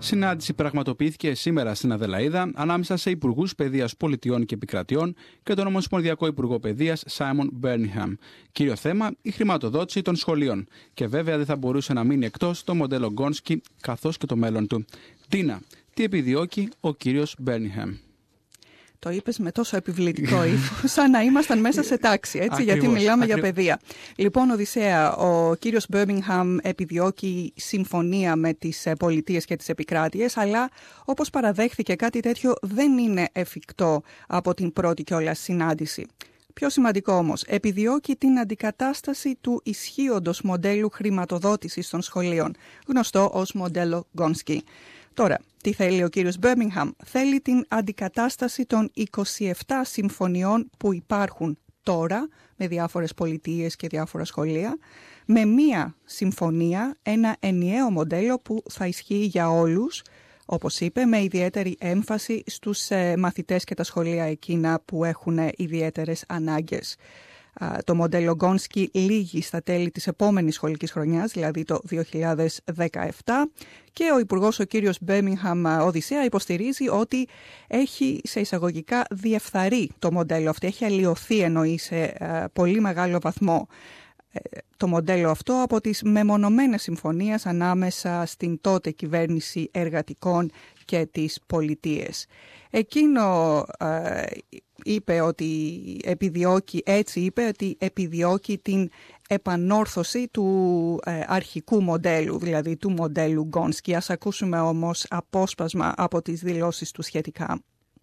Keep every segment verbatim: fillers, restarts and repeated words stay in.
Συνάντηση πραγματοποιήθηκε σήμερα στην Αδελαΐδα ανάμεσα σε υπουργούς παιδείας πολιτιών και επικρατιών και τον Ομοσπονδιακό Υπουργό Παιδείας Σάιμον Μπέρνιχαμ. Κύριο θέμα, η χρηματοδότηση των σχολείων. Και βέβαια δεν θα μπορούσε να μείνει εκτός το μοντέλο Γκόνσκι καθώς και το μέλλον του. Τίνα, τι επιδιώκει ο κύριος Μπέρνιχαμ? Το είπες με τόσο επιβλητικό ύφος, σαν να ήμασταν μέσα σε τάξη, έτσι, Ακριβώς, γιατί μιλάμε ακριβώς. για παιδεία. Λοιπόν, Οδυσσέα, ο κύριος Μπέρμιγχαμ επιδιώκει συμφωνία με τις πολιτείες και τις επικράτειες, αλλά όπως παραδέχθηκε, κάτι τέτοιο δεν είναι εφικτό από την πρώτη κιόλας συνάντηση. Πιο σημαντικό όμως, επιδιώκει την αντικατάσταση του ισχύοντος μοντέλου χρηματοδότησης των σχολείων, γνωστό ως μοντέλο Γκόνσκι. Τώρα, τι θέλει ο κύριος Μπέρμιγχαμ? Θέλει την αντικατάσταση των είκοσι επτά συμφωνιών που υπάρχουν τώρα με διάφορες πολιτείες και διάφορα σχολεία, με μία συμφωνία, ένα ενιαίο μοντέλο που θα ισχύει για όλους, όπως είπε, με ιδιαίτερη έμφαση στους ε, μαθητές και τα σχολεία εκείνα που έχουν ιδιαίτερες ανάγκες. Το μοντέλο Γκόνσκι λύγει στα τέλη της επόμενης σχολικής χρονιάς, δηλαδή το δύο χιλιάδες δεκαεπτά, και ο υπουργός ο κύριος Μπέρμιγχαμ Οδυσσέα υποστηρίζει ότι έχει σε εισαγωγικά διεφθαρεί το μοντέλο αυτό, έχει αλλοιωθεί εννοεί σε πολύ μεγάλο βαθμό το μοντέλο αυτό από τις μεμονωμένες συμφωνίες ανάμεσα στην τότε κυβέρνηση εργατικών και τις πολιτείες. Εκείνο ε, είπε ότι επιδιώκει, έτσι είπε ότι επιδιώκει την επανόρθωση του ε, αρχικού μοντέλου, δηλαδή του μοντέλου Γκόνσκι. Ας ακούσουμε όμως απόσπασμα από τις δηλώσεις του σχετικά.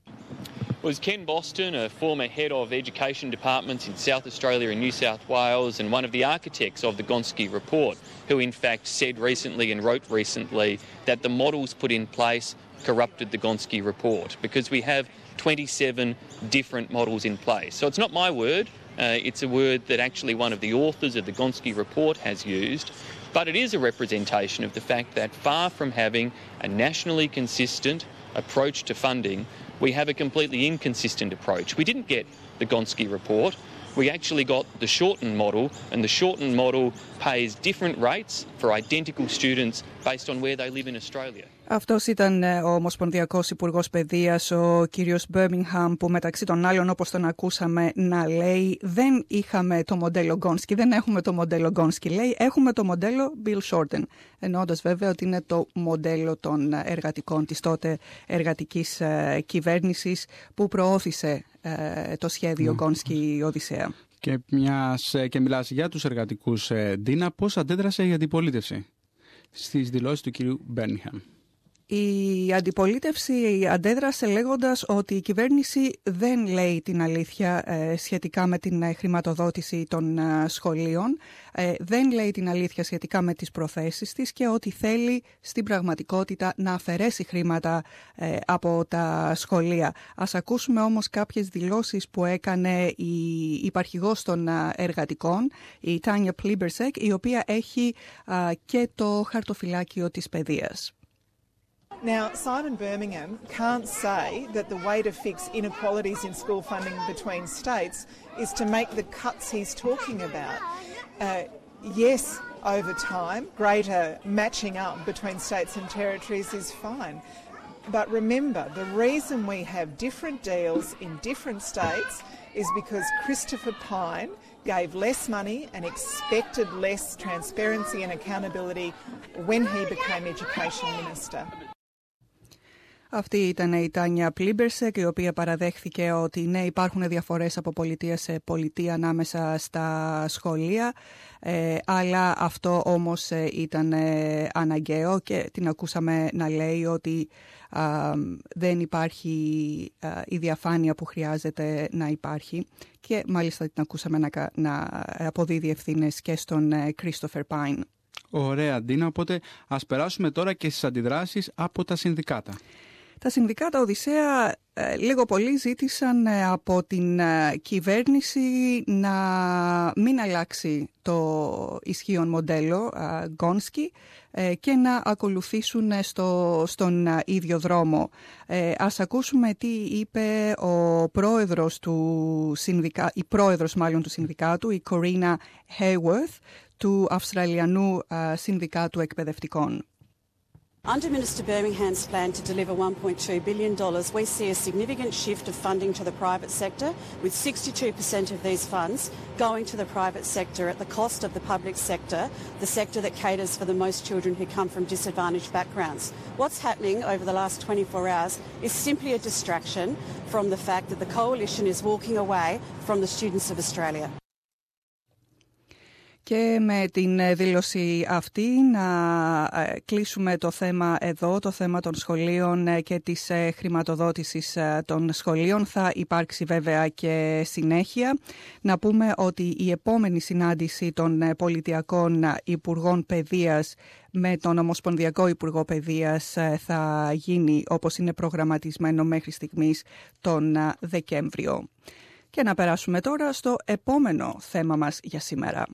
Was Ken Boston, a former head of education departments in South Australia and New South Wales and one of the architects of the Gonski report, who in fact said recently and wrote recently that the models put in place corrupted the Gonski report, because we have twenty-seven different models in place. So it's not my word, uh, it's a word that actually one of the authors of the Gonski report has used, but it is a representation of the fact that far from having a nationally consistent approach to funding, we have a completely inconsistent approach. We didn't get the Gonski report. We actually got the shortened model, and the shortened model pays different rates for identical students based on where they live in Australia. Αυτός ήταν ο Ομοσπονδιακός Υπουργός Παιδείας, ο κύριος Μπέρμιγχαμ, που μεταξύ των άλλων, όπως τον ακούσαμε να λέει, δεν είχαμε το μοντέλο Γκόνσκι, δεν έχουμε το μοντέλο Γκόνσκι, λέει, έχουμε το μοντέλο Bill Shorten, εννοώντας βέβαια ότι είναι το μοντέλο των εργατικών της τότε εργατικής ε, κυβέρνησης που προώθησε ε, το σχέδιο Γκόνσκι mm. Οδυσσέα. Και, μιας, και μιλάς για τους εργατικούς, Ντίνα, πώς αντέδρασε η αντιπολίτευση στις δηλώσεις του κυρίου Μπέρμιγχαμ? Η αντιπολίτευση αντέδρασε λέγοντας ότι η κυβέρνηση δεν λέει την αλήθεια ε, σχετικά με την ε, χρηματοδότηση των ε, σχολείων, ε, δεν λέει την αλήθεια σχετικά με τις προθέσεις της και ότι θέλει στην πραγματικότητα να αφαιρέσει χρήματα ε, από τα σχολεία. Ας ακούσουμε όμως κάποιες δηλώσεις που έκανε η υπαρχηγός των ε, εργατικών, η Τάνια Πλίμπερσεκ, η οποία έχει ε, και το χαρτοφυλάκιο της παιδείας. Now, Simon Birmingham can't say that the way to fix inequalities in school funding between states is to make the cuts he's talking about. Uh, yes, over time, greater matching up between states and territories is fine. But remember, the reason we have different deals in different states is because Christopher Pyne gave less money and expected less transparency and accountability when he became Education Minister. Αυτή ήταν η Τάνια Πλίμπερσεκ, η οποία παραδέχθηκε ότι ναι, υπάρχουν διαφορές από πολιτεία σε πολιτεία ανάμεσα στα σχολεία, ε, αλλά αυτό όμως ε, ήταν ε, αναγκαίο, και την ακούσαμε να λέει ότι α, δεν υπάρχει α, η διαφάνεια που χρειάζεται να υπάρχει, και μάλιστα την ακούσαμε να, να αποδίδει ευθύνες και στον Christopher Pyne. Ωραία, Ντίνα, οπότε ας περάσουμε τώρα και στις αντιδράσεις από τα συνδικάτα. Τα συνδικάτα, Οδυσσέα, λίγο πολύ ζήτησαν από την κυβέρνηση να μην αλλάξει το ισχύον μοντέλο Γκόνσκι και να ακολουθήσουν στο, στον ίδιο δρόμο. Ας ακούσουμε τι είπε ο πρόεδρος του συνδικα... η πρόεδρος μάλλον του συνδικάτου, η Corinna Hayworth, του Αυστραλιανού Συνδικάτου Εκπαιδευτικών. Under Minister Birmingham's plan to deliver one point two billion dollars, we see a significant shift of funding to the private sector, with sixty-two percent of these funds going to the private sector at the cost of the public sector, the sector that caters for the most children who come from disadvantaged backgrounds. What's happening over the last twenty-four hours is simply a distraction from the fact that the coalition is walking away from the students of Australia. Και με την δήλωση αυτή να κλείσουμε το θέμα εδώ, το θέμα των σχολείων και της χρηματοδότησης των σχολείων. Θα υπάρξει βέβαια και συνέχεια. Να πούμε ότι η επόμενη συνάντηση των πολιτιακών υπουργών παιδείας με τον Ομοσπονδιακό Υπουργό Παιδείας θα γίνει όπως είναι προγραμματισμένο μέχρι στιγμής τον Δεκέμβριο. Και να περάσουμε τώρα στο επόμενο θέμα μας για σήμερα.